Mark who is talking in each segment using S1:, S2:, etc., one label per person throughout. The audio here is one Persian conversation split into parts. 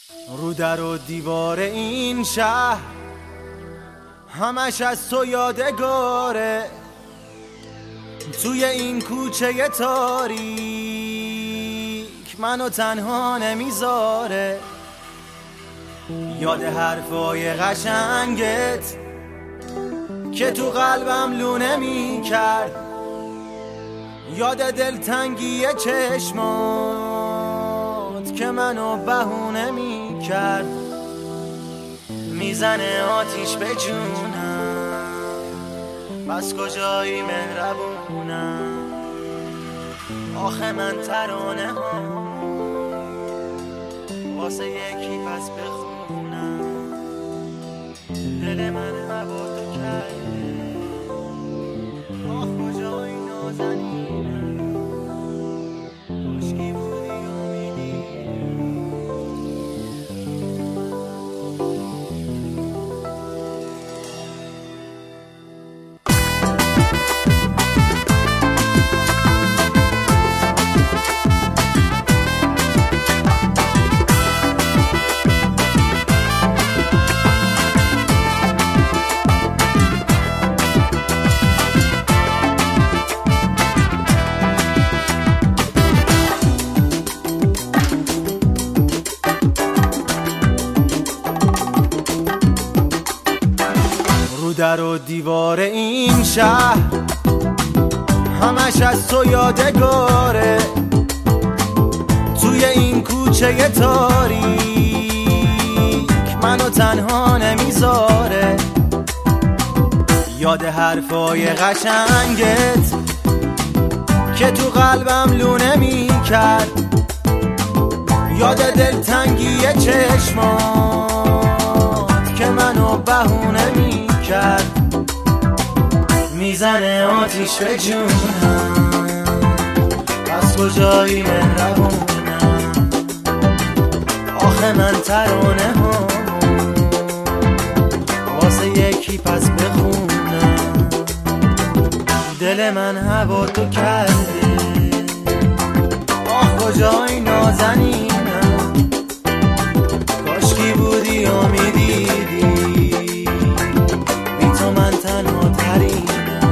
S1: رو در و دیوار این شهر همش از تو یادگاره، توی این کوچه تاریک منو تنها نمیذاره. یاد حرفای قشنگت که تو قلبم لونه میکرد، یاد دلتنگی چشمات که منو بهونه میکرد. میزنه آتیش به جونم، بس کجایی مهربونم. آخه من ترانه هم واسه یکی پس بخونم. دل من هوا تو کرده، آخ کجایی نازنینم. کشکی بودی امیدی. در و دیوار این شهر همش از تو یادگاره، توی این کوچه تاریک منو تنها نمیذاره. یاد حرفای قشنگت که تو قلبم لونه میکرد، یاد دلتنگی چشمات که منو بهونه میکرد. میزنه آتیش به جونم، بس کجایی مهربونم. آخه من ترانه هم واسه یکی پس بخونم. دل من هوا تو کرده، آخ کجایی نازنینم. کاشکی بودی و میدیدی، بی تو من تنها ترینم.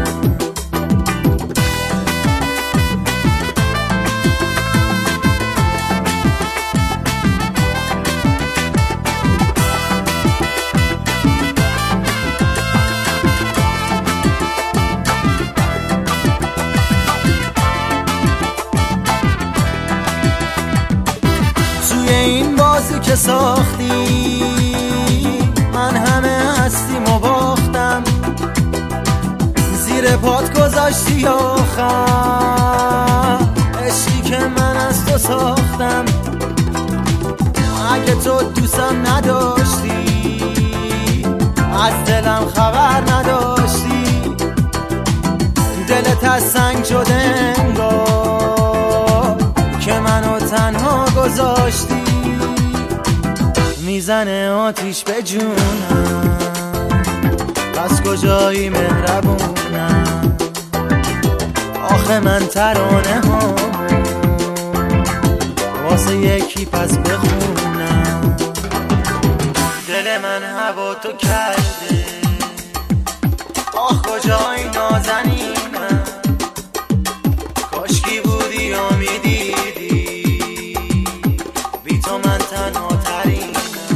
S1: توی این بازی که ساختی من همه هستیم و باختم، زیر پات گذاشتی آخر عشقی که من از تو ساختم. اگه تو دوستم نداشتی، از دلم خبر نداشتی، دلت از سنگ شده انگار که منو تنها گذاشتی. میزنه آتیش به جونم، بس کجایی مهربونم. آخه من ترانه هم واسه یکی پس بخونم. دل من هوا تو کرده، آخ کجایی نازنینم. کاشکی بودی و میدیدی، بی تو من تنها ترینم.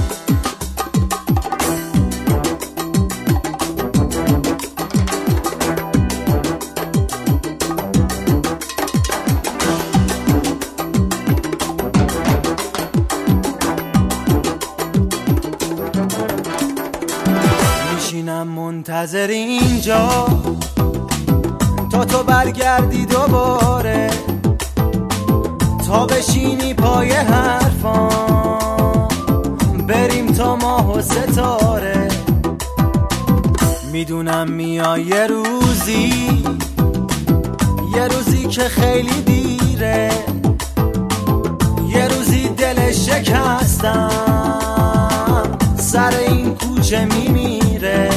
S1: میشینم منتظر اینجا تا تو برگردی دوباره، تا بشینی پای حرفام بریم تا ماه و ستاره. میدونم میای یه روزی که خیلی دیره، یه روزی دل شکستم سر این کوچه میمیره.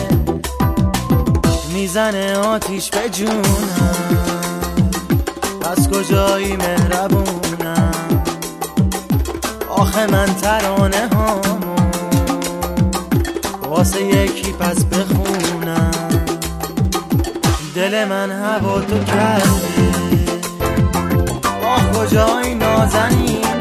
S1: میزنه آتیش به جونم، پس کجایی مهربونم. آخه من ترانه هامو واسه یکی پس بخونم. دل من هوا تو کرده آه کجای نازنین